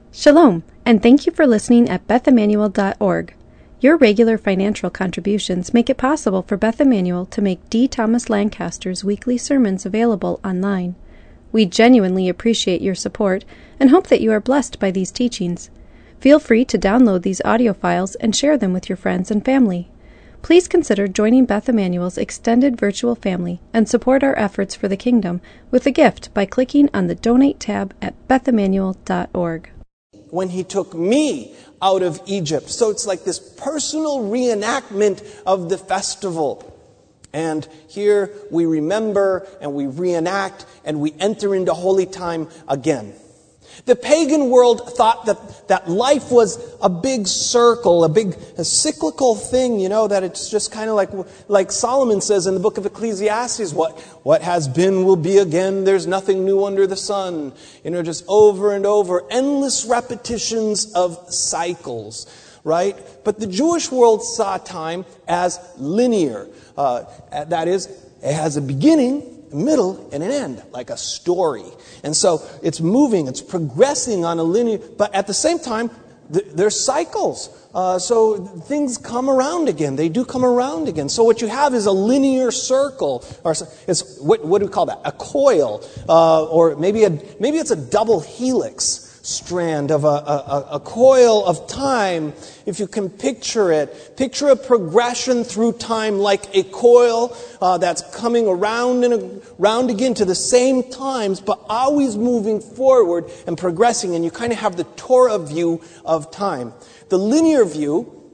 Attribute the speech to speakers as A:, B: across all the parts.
A: Shalom, and thank you for listening at BethEmmanuel.org. Your regular financial contributions make it possible for Beth Emmanuel to make D. Thomas Lancaster's weekly sermons available online. We genuinely appreciate your support and hope that you are blessed by these teachings. Feel free to download these audio files and share them with your friends and family. Please consider joining Beth Emmanuel's extended virtual family and support our efforts for the kingdom with a gift by clicking on the Donate tab at BethEmmanuel.org.
B: When he took me out of Egypt. So it's like this personal reenactment of the festival. And here we remember and we reenact and we enter into holy time again. The pagan world thought that life was a big circle, a cyclical thing, that it's just kind of like Solomon says in the book of Ecclesiastes, what has been will be again, there's nothing new under the sun. Just over and over, endless repetitions of cycles, right? But the Jewish world saw time as linear. That is, it has a beginning, a middle, and an end, like a story. And so it's moving, it's progressing on a linear, but at the same time, there's cycles. So things come around again. They do come around again. So what you have is a linear circle, or it's what do we call that? A coil, or maybe it's a double helix strand of a coil of time. If you can picture it, picture a progression through time like a coil that's coming around and around again to the same times, but always moving forward and progressing. And you kind of have the Torah view of time. The linear view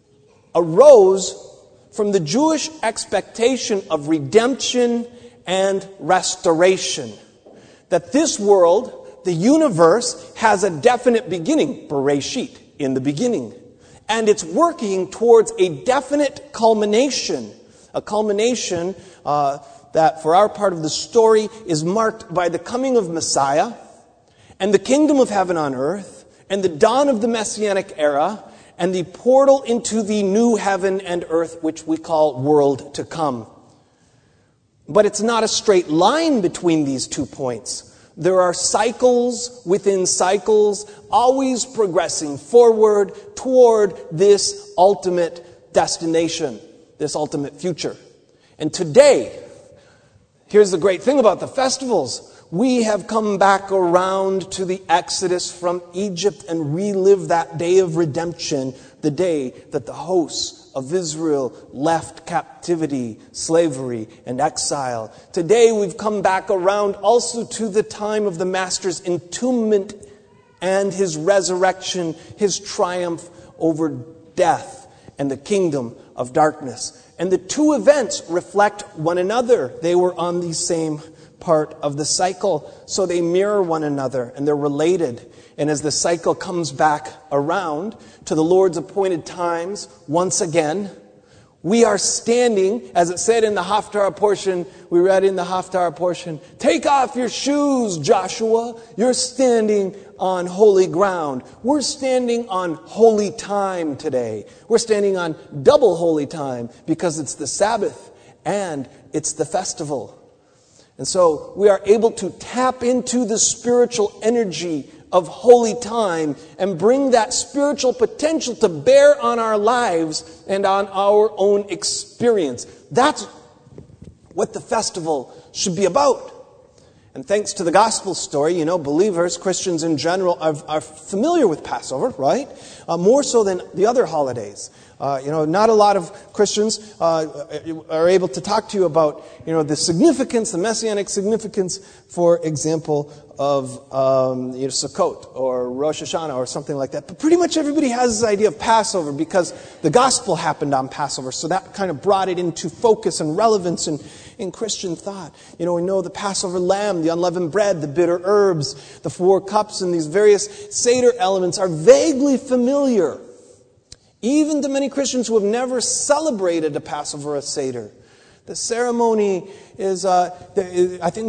B: arose from the Jewish expectation of redemption and restoration. That this world, the universe, has a definite beginning, Bereshit, in the beginning. And it's working towards a definite culmination. A culmination that, for our part of the story, is marked by the coming of Messiah and the kingdom of heaven on earth and the dawn of the Messianic era and the portal into the new heaven and earth, which we call world to come. But it's not a straight line between these 2 points. There are cycles within cycles, always progressing forward toward this ultimate destination, this ultimate future. And today, here's the great thing about the festivals. We have come back around to the Exodus from Egypt and relive that day of redemption, the day that the hosts of Israel left captivity, slavery, and exile. Today we've come back around also to the time of the Master's entombment and his resurrection, his triumph over death and the kingdom of darkness. And the two events reflect one another. They were on the same part of the cycle, so they mirror one another and they're related. And as the cycle comes back around to the Lord's appointed times, once again, we are standing, as it said in the Haftarah portion, we read in the Haftarah portion, take off your shoes, Joshua. You're standing on holy ground. We're standing on holy time today. We're standing on double holy time because it's the Sabbath and it's the festival. And so we are able to tap into the spiritual energy of holy time and bring that spiritual potential to bear on our lives and on our own experience. That's what the festival should be about. And thanks to the gospel story, believers, Christians in general, are familiar with Passover, right? More so than the other holidays. Not a lot of Christians are able to talk to you about, the significance, the messianic significance, for example, of Sukkot or Rosh Hashanah or something like that. But pretty much everybody has this idea of Passover because the gospel happened on Passover. So that kind of brought it into focus and relevance in Christian thought. We know the Passover lamb, the unleavened bread, the bitter herbs, the 4 cups, and these various Seder elements are vaguely familiar. Even to many Christians who have never celebrated a Passover or a Seder. The ceremony is, I think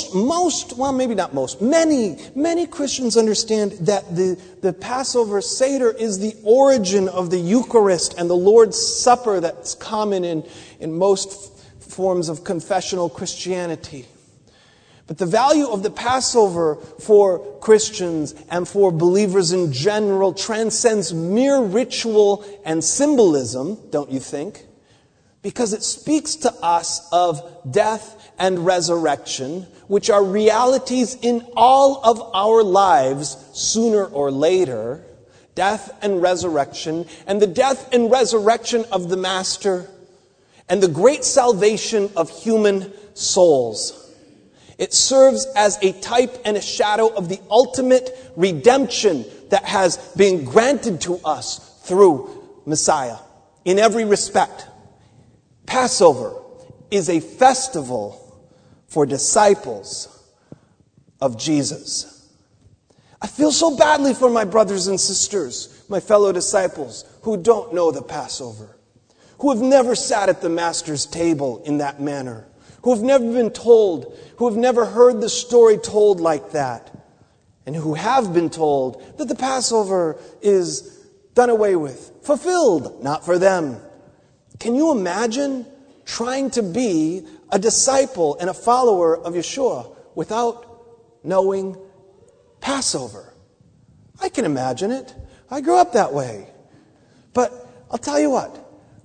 B: many Christians understand that the Passover Seder is the origin of the Eucharist and the Lord's Supper that's common in most forms of confessional Christianity. But the value of the Passover for Christians and for believers in general transcends mere ritual and symbolism, don't you think? Because it speaks to us of death and resurrection, which are realities in all of our lives sooner or later. Death and resurrection, and the death and resurrection of the Master, and the great salvation of human souls. It serves as a type and a shadow of the ultimate redemption that has been granted to us through Messiah in every respect. Passover is a festival for disciples of Jesus. I feel so badly for my brothers and sisters, my fellow disciples, who don't know the Passover, who have never sat at the Master's table in that manner, who have never been told, who have never heard the story told like that, and who have been told that the Passover is done away with, fulfilled, not for them. Can you imagine trying to be a disciple and a follower of Yeshua without knowing Passover? I can imagine it. I grew up that way. But I'll tell you what.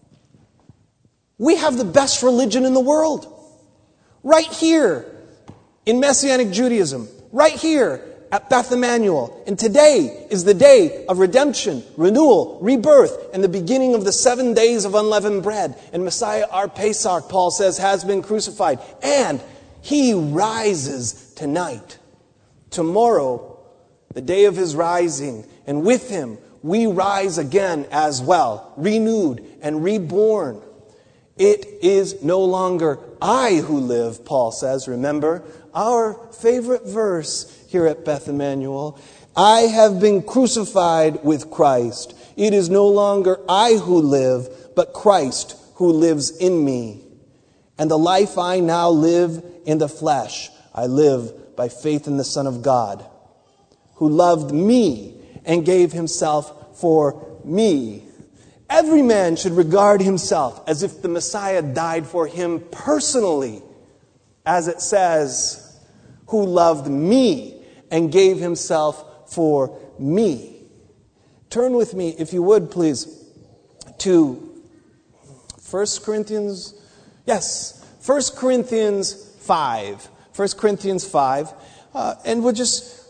B: We have the best religion in the world. Right here in Messianic Judaism. Right here at Beth Emmanuel. And today is the day of redemption, renewal, rebirth, and the beginning of the 7 days of unleavened bread. And Messiah, our Pesach, Paul says, has been crucified. And He rises tonight. Tomorrow, the day of His rising, and with Him we rise again as well, renewed and reborn. It is no longer I who live, Paul says. Remember, our favorite verse here at Beth Emmanuel. I have been crucified with Christ. It is no longer I who live, but Christ who lives in me. And the life I now live in the flesh, I live by faith in the Son of God, who loved me and gave Himself for me. Every man should regard himself as if the Messiah died for him personally, as it says, who loved me and gave Himself for me. Turn with me, if you would, please, to 1 Corinthians. Yes, 1 Corinthians 5. 1 Corinthians 5. And we'll just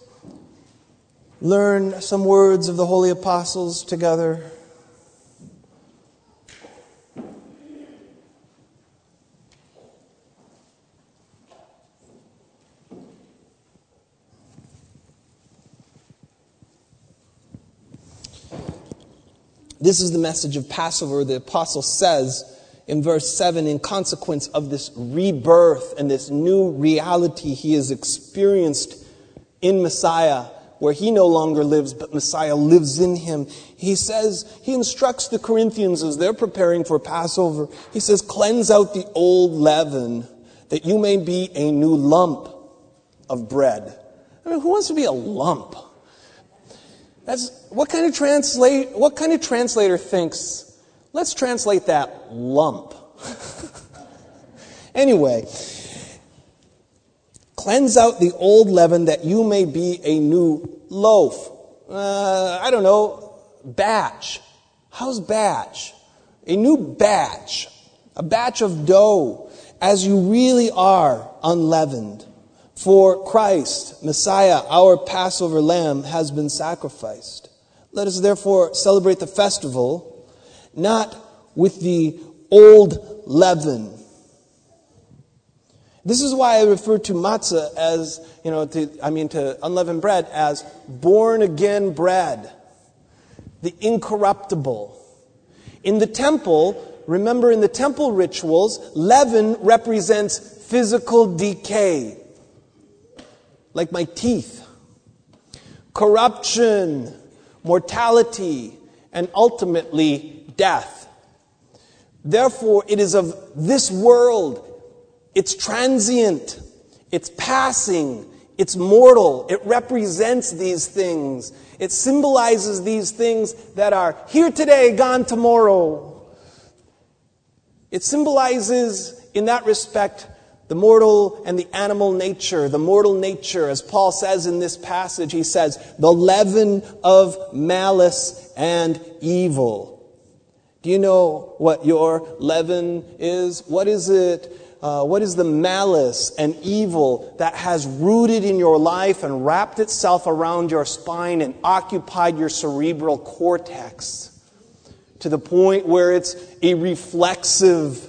B: learn some words of the holy apostles together. This is the message of Passover. The apostle says in verse 7, in consequence of this rebirth and this new reality he has experienced in Messiah, where he no longer lives, but Messiah lives in him. He says, he instructs the Corinthians as they're preparing for Passover. He says, cleanse out the old leaven, that you may be a new lump of bread. I mean, who wants to be a lump? What kind of translator thinks, let's translate that lump? Anyway, cleanse out the old leaven that you may be a new loaf. Batch. How's batch? A new batch. A batch of dough, as you really are unleavened. For Christ, Messiah, our Passover lamb, has been sacrificed. Let us therefore celebrate the festival, not with the old leaven. This is why I refer to matzah as, to unleavened bread as born again bread, the incorruptible. In the temple, remember in the temple rituals, leaven represents physical decay. Like my teeth, corruption, mortality, and ultimately death. Therefore, it is of this world. It's transient. It's passing. It's mortal. It represents these things. It symbolizes these things that are here today, gone tomorrow. It symbolizes, in that respect, The mortal and the animal nature. The mortal nature, as Paul says in this passage, he says, the leaven of malice and evil. Do you know what your leaven is? What is it? What is the malice and evil that has rooted in your life and wrapped itself around your spine and occupied your cerebral cortex to the point where it's a reflexive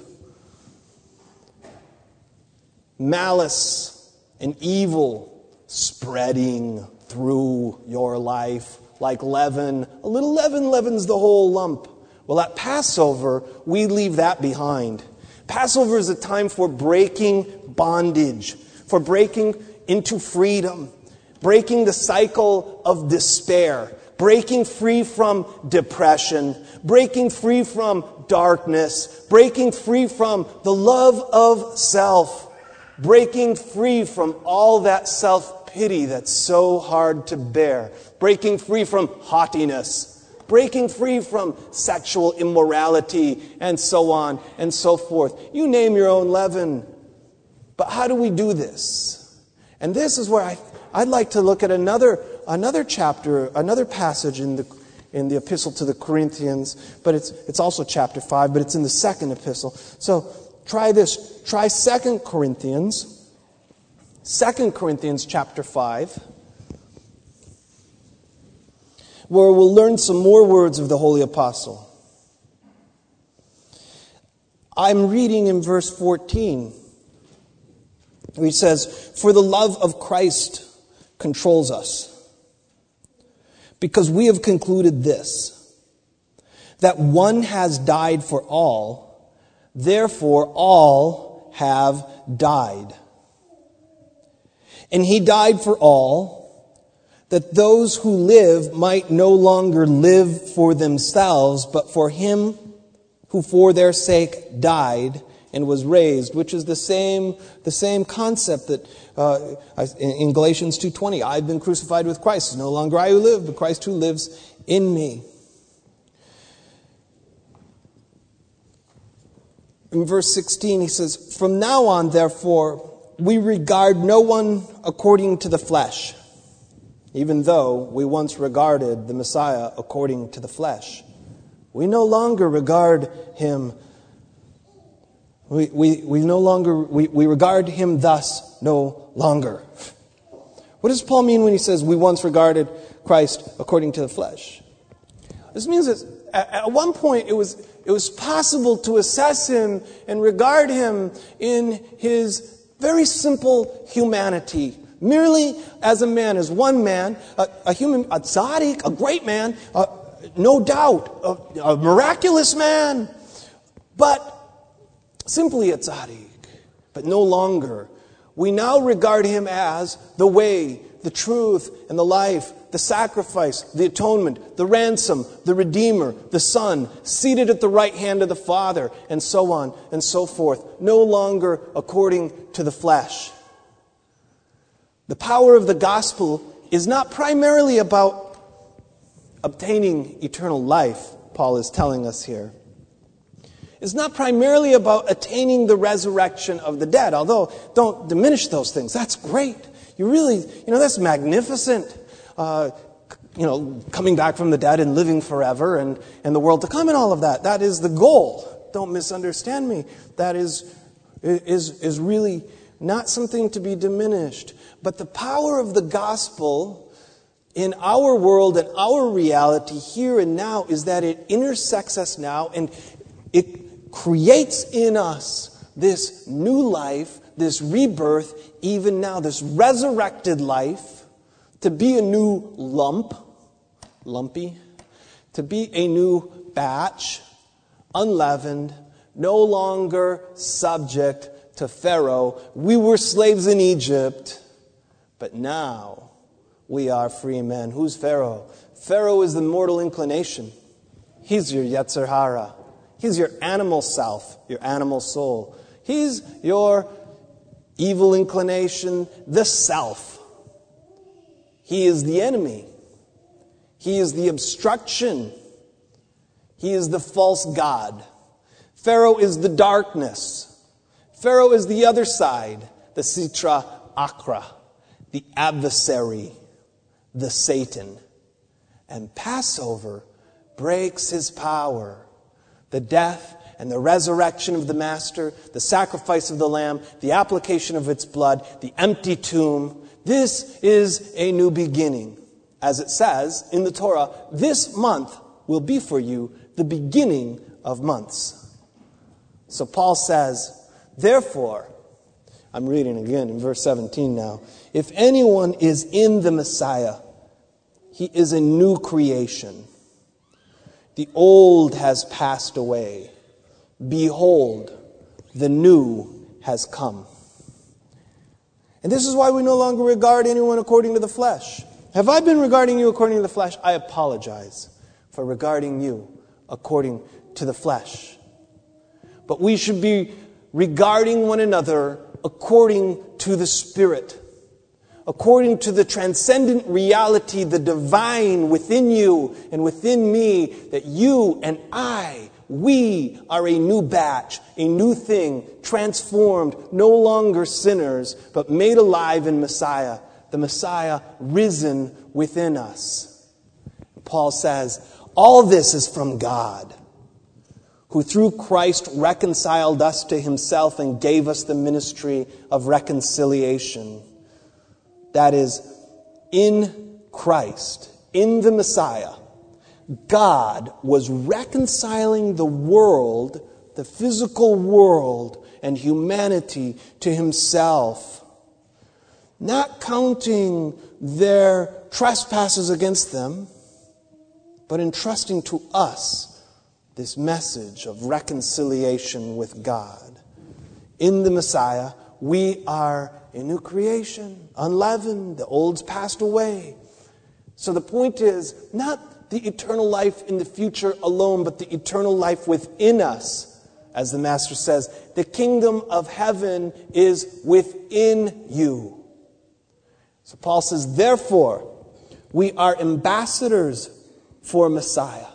B: malice and evil spreading through your life like leaven? A little leaven leavens the whole lump. Well, at Passover, we leave that behind. Passover is a time for breaking bondage, for breaking into freedom, breaking the cycle of despair, breaking free from depression, breaking free from darkness, breaking free from the love of self, breaking free from all that self-pity that's so hard to bear, breaking free from haughtiness, breaking free from sexual immorality, and so on and so forth. You name your own leaven. But how do we do this? And this is where I'd like to look at another chapter, another passage in the epistle to the Corinthians, but it's also chapter 5, but it's in the second epistle. So try this. Try 2 Corinthians chapter 5. Where we'll learn some more words of the Holy Apostle. I'm reading in verse 14. He says, "For the love of Christ controls us, because we have concluded this, that one has died for all, therefore all have died. And he died for all, that those who live might no longer live for themselves, but for him who for their sake died and was raised," which is the same concept that in Galatians 2:20, "I've been crucified with Christ. It's no longer I who live, but Christ who lives in me." In verse 16, he says, "From now on, therefore, we regard no one according to the flesh, even though we once regarded the Messiah according to the flesh." We no longer regard him. We regard him thus no longer. What does Paul mean when he says we once regarded Christ according to the flesh? This means that at one point it was possible to assess him and regard him in his very simple humanity, merely as a man, as one man, a human, a tzaddik, a great man, no doubt, a miraculous man, but simply a tzaddik, but no longer. We now regard him as the way, the truth, and the life, the sacrifice, the atonement, the ransom, the Redeemer, the Son, seated at the right hand of the Father, and so on and so forth, no longer according to the flesh. The power of the gospel is not primarily about obtaining eternal life, Paul is telling us here. It's not primarily about attaining the resurrection of the dead, although don't diminish those things. That's great. You really, that's magnificent. Coming back from the dead and living forever and the world to come and all of that. That is the goal. Don't misunderstand me. That is really not something to be diminished. But the power of the gospel in our world and our reality here and now is that it intersects us now and it creates in us this new life, this rebirth, even now, this resurrected life, to be a new lumpy, to be a new batch, unleavened, no longer subject to Pharaoh. We were slaves in Egypt, but now we are free men. Who's Pharaoh? Pharaoh is the mortal inclination. He's your Yetzer Hara. He's your animal self, your animal soul. He's your evil inclination, the self. He is the enemy. He is the obstruction. He is the false god. Pharaoh is the darkness. Pharaoh is the other side, the Sitra Achra, the adversary, the Satan. And Passover breaks his power. The death and the resurrection of the Master, the sacrifice of the Lamb, the application of its blood, the empty tomb. This is a new beginning. As it says in the Torah, this month will be for you the beginning of months. So Paul says, therefore, I'm reading again in verse 17 now. If anyone is in the Messiah, he is a new creation. The old has passed away. Behold, the new has come. And this is why we no longer regard anyone according to the flesh. Have I been regarding you according to the flesh? I apologize for regarding you according to the flesh. But we should be regarding one another according to the Spirit, according to the transcendent reality, the divine within you and within me, that you and we are a new batch, a new thing, transformed, no longer sinners, but made alive in Messiah, the Messiah risen within us. Paul says, all this is from God, who through Christ reconciled us to himself and gave us the ministry of reconciliation. That is, in Christ, in the Messiah, God was reconciling the world, the physical world, and humanity to himself, not counting their trespasses against them, but entrusting to us this message of reconciliation with God. In the Messiah, we are a new creation, unleavened, the old's passed away. So the point is not the eternal life in the future alone, but the eternal life within us. As the Master says, the kingdom of heaven is within you. So Paul says, therefore, we are ambassadors for Messiah.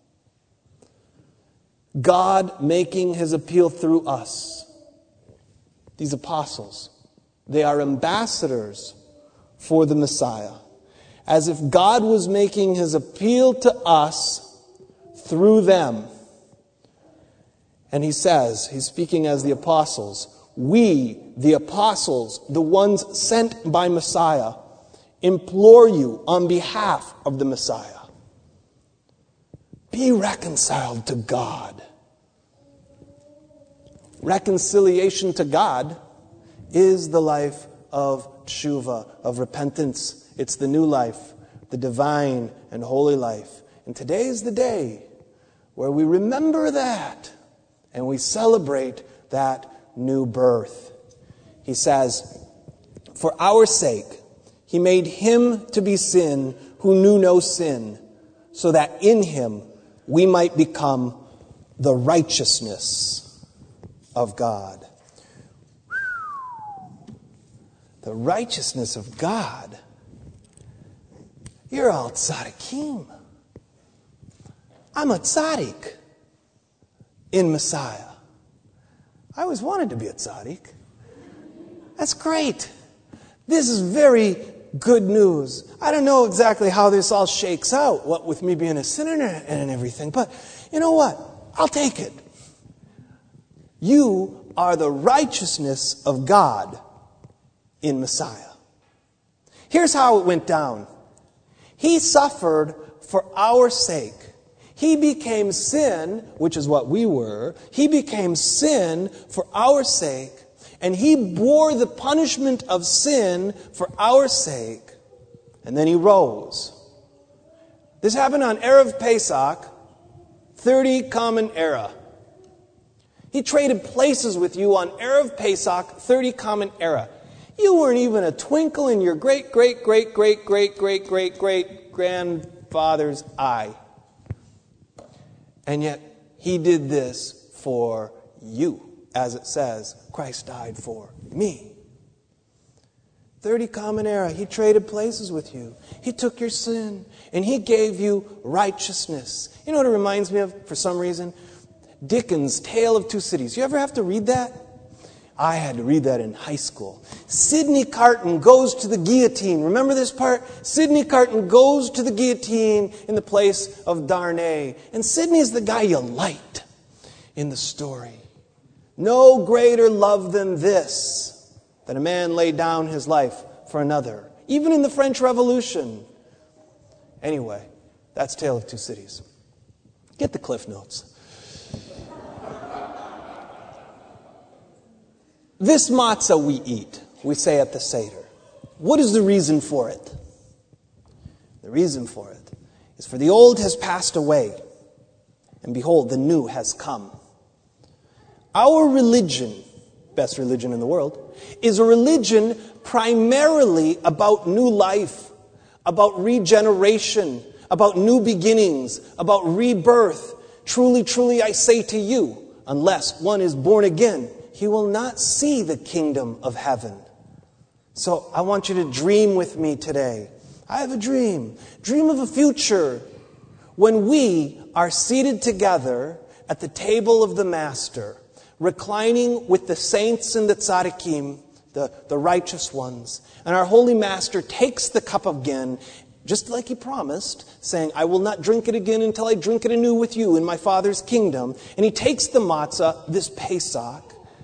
B: God making his appeal through us. These apostles, they are ambassadors for the Messiah. As if God was making his appeal to us through them. And he says, he's speaking as the apostles, we, the apostles, the ones sent by Messiah, implore you on behalf of the Messiah. Be reconciled to God. Reconciliation to God is the life of tshuva, of repentance. It's the new life, the divine and holy life. And today is the day where we remember that and we celebrate that new birth. He says, for our sake, he made him to be sin who knew no sin, so that in him we might become the righteousness of God. The righteousness of God. You're all tzaddikim. I'm a tzaddik in Messiah. I always wanted to be a tzaddik. That's great. This is very good news. I don't know exactly how this all shakes out, what with me being a sinner and everything, but you know what? I'll take it. You are the righteousness of God in Messiah. Here's how it went down. He suffered for our sake. He became sin, which is what we were. He became sin for our sake. And he bore the punishment of sin for our sake. And then he rose. This happened on Erev Pesach, 30 Common Era. He traded places with you on Erev Pesach, 30 Common Era. You weren't even a twinkle in your great-great-great-great-great-great-great-grandfather's eye. And yet, he did this for you. As it says, Christ died for me. 30 Common Era. He traded places with you. He took your sin. And he gave you righteousness. You know what it reminds me of, for some reason? Dickens' Tale of Two Cities. You ever have to read that? I had to read that in high school. Sidney Carton goes to the guillotine. Remember this part? Sidney Carton goes to the guillotine in the place of Darnay. And Sidney is the guy you liked in the story. No greater love than this, that a man laid down his life for another. Even in the French Revolution. Anyway, that's Tale of Two Cities. Get the Cliff Notes. This matzah we eat, we say at the Seder. What is the reason for it? The reason for it is for the old has passed away, and behold, the new has come. Our religion, best religion in the world, is a religion primarily about new life, about regeneration, about new beginnings, about rebirth. Truly, truly, I say to you, unless one is born again, he will not see the kingdom of heaven. So I want you to dream with me today. I have a dream. Dream of a future when we are seated together at the table of the Master, reclining with the saints and the tzaddikim, the righteous ones. And our Holy Master takes the cup again, just like he promised, saying, I will not drink it again until I drink it anew with you in my Father's kingdom. And he takes the matzah, this Pesach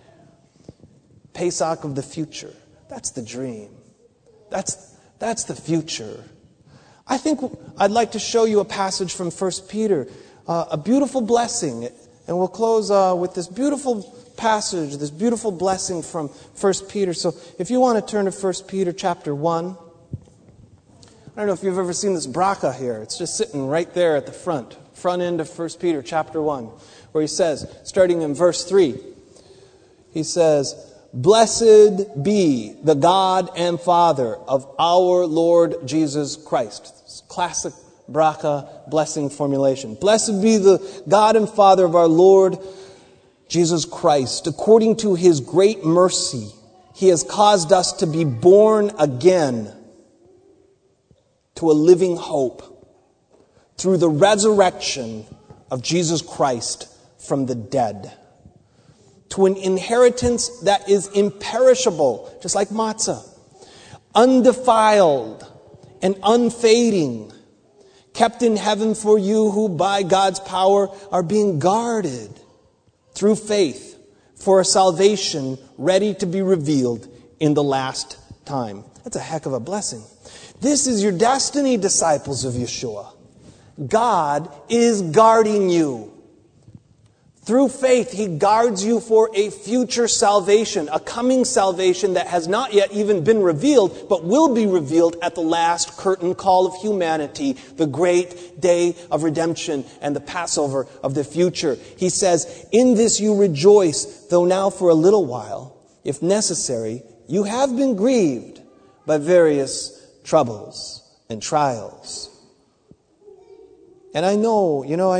B: of the future. That's the dream. That's the future. I think I'd like to show you a passage from 1 Peter, a beautiful blessing. And we'll close with this beautiful passage, this beautiful blessing from 1 Peter. So if you want to turn to 1 Peter chapter 1. I don't know if you've ever seen this bracha here. It's just sitting right there at the front end of 1 Peter chapter 1, where he says, starting in verse 3, he says, Blessed be the God and Father of our Lord Jesus Christ. Classic bracha blessing formulation. Blessed be the God and Father of our Lord Jesus Christ. According to his great mercy, he has caused us to be born again to a living hope through the resurrection of Jesus Christ from the dead, to an inheritance that is imperishable, just like matzah, undefiled and unfading, kept in heaven for you who by God's power are being guarded through faith for a salvation ready to be revealed in the last time. That's a heck of a blessing. This is your destiny, disciples of Yeshua. God is guarding you. Through faith, he guards you for a future salvation, a coming salvation that has not yet even been revealed, but will be revealed at the last curtain call of humanity, the great day of redemption and the Passover of the future. He says, in this you rejoice, though now for a little while, if necessary, you have been grieved by various troubles and trials. And I know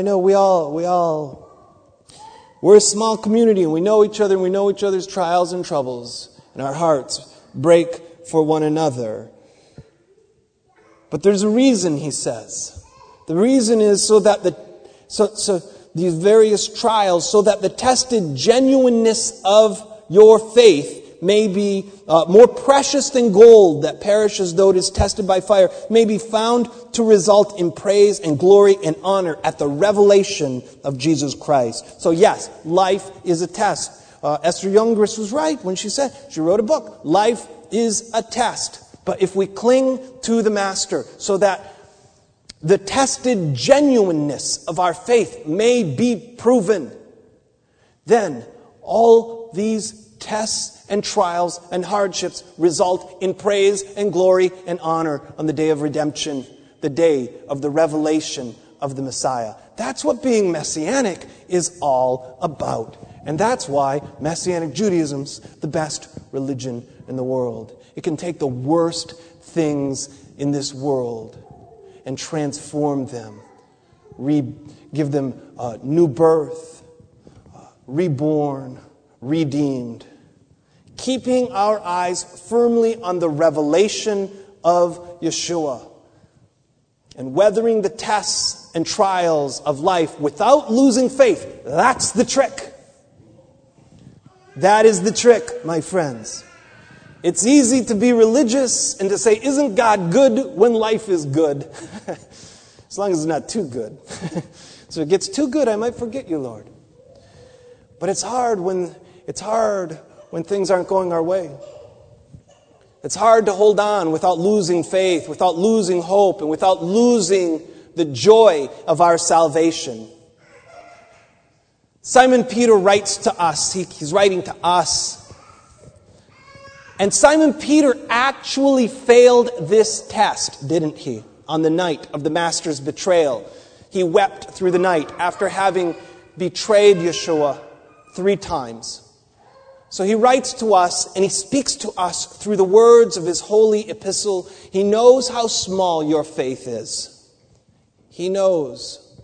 B: we're a small community and we know each other and we know each other's trials and troubles and our hearts break for one another. But there's a reason, he says. The reason is so that these various trials, so that the tested genuineness of your faith may be more precious than gold that perishes though it is tested by fire, may be found to result in praise and glory and honor at the revelation of Jesus Christ. So yes, life is a test. Esther Younggrist was right when she wrote a book, life is a test. But if we cling to the Master so that the tested genuineness of our faith may be proven, then all these tests and trials and hardships result in praise and glory and honor on the day of redemption, the day of the revelation of the Messiah. That's what being Messianic is all about. And that's why Messianic Judaism's the best religion in the world. It can take the worst things in this world and transform them, give them new birth, reborn, redeemed, keeping our eyes firmly on the revelation of Yeshua and weathering the tests and trials of life without losing faith. That's the trick. That is the trick, my friends. It's easy to be religious and to say, isn't God good when life is good? As long as it's not too good. So if it gets too good, I might forget you, Lord. But it's hard when things aren't going our way. It's hard to hold on without losing faith, without losing hope, and without losing the joy of our salvation. Simon Peter writes to us. He's writing to us. And Simon Peter actually failed this test, didn't he? On the night of the Master's betrayal. He wept through the night after having betrayed Yeshua 3 times. So he writes to us and he speaks to us through the words of his holy epistle. He knows how small your faith is. He knows.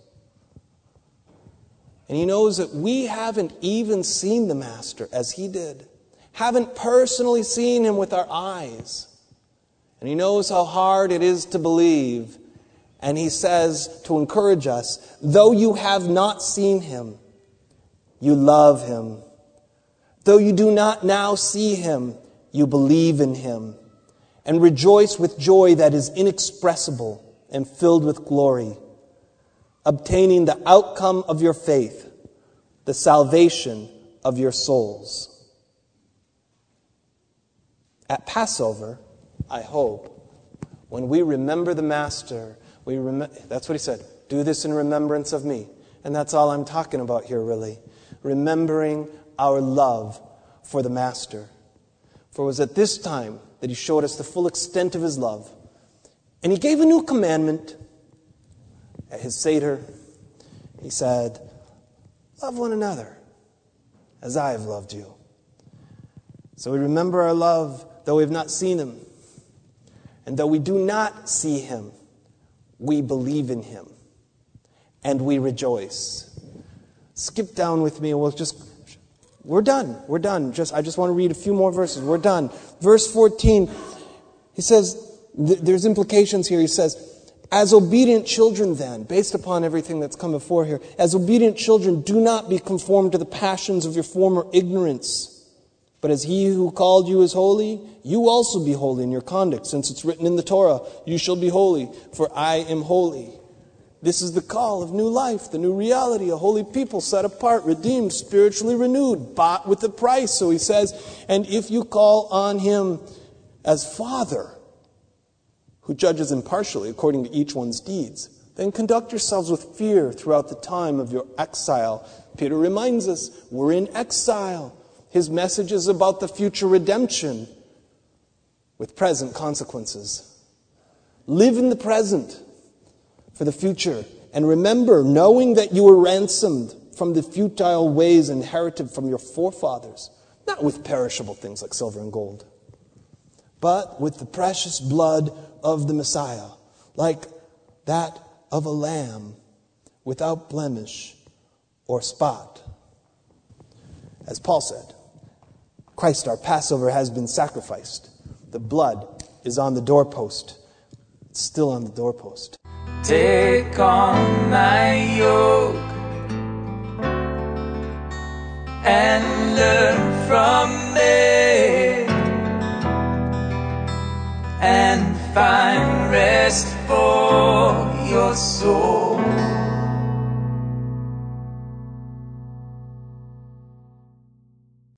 B: And he knows that we haven't even seen the Master as he did. Haven't personally seen him with our eyes. And he knows how hard it is to believe. And he says to encourage us, though you have not seen him, you love him. Though you do not now see him, you believe in him. And rejoice with joy that is inexpressible and filled with glory, obtaining the outcome of your faith, the salvation of your souls. At Passover, I hope, when we remember the Master, that's what he said, do this in remembrance of me. And that's all I'm talking about here, really. Remembering our love for the Master. For it was at this time that he showed us the full extent of his love. And he gave a new commandment at his Seder. He said, love one another as I have loved you. So we remember our love, though we have not seen him. And though we do not see him, we believe in him. And we rejoice. Skip down with me and we're done. I just want to read a few more verses. We're done. Verse 14, he says, there's implications here. He says, as obedient children then, based upon everything that's come before here, as obedient children, do not be conformed to the passions of your former ignorance. But as he who called you is holy, you also be holy in your conduct, since it's written in the Torah, you shall be holy, for I am holy. This is the call of new life, the new reality, a holy people set apart, redeemed, spiritually renewed, bought with a price. So he says, and if you call on him as Father, who judges impartially according to each one's deeds, then conduct yourselves with fear throughout the time of your exile. Peter reminds us, we're in exile. His message is about the future redemption with present consequences. Live in the present for the future. And remember, knowing that you were ransomed from the futile ways inherited from your forefathers, not with perishable things like silver and gold, but with the precious blood of the Messiah, like that of a lamb without blemish or spot. As Paul said, Christ, our Passover, has been sacrificed. The blood is on the doorpost. It's still on the doorpost.
C: Take on my yoke and learn from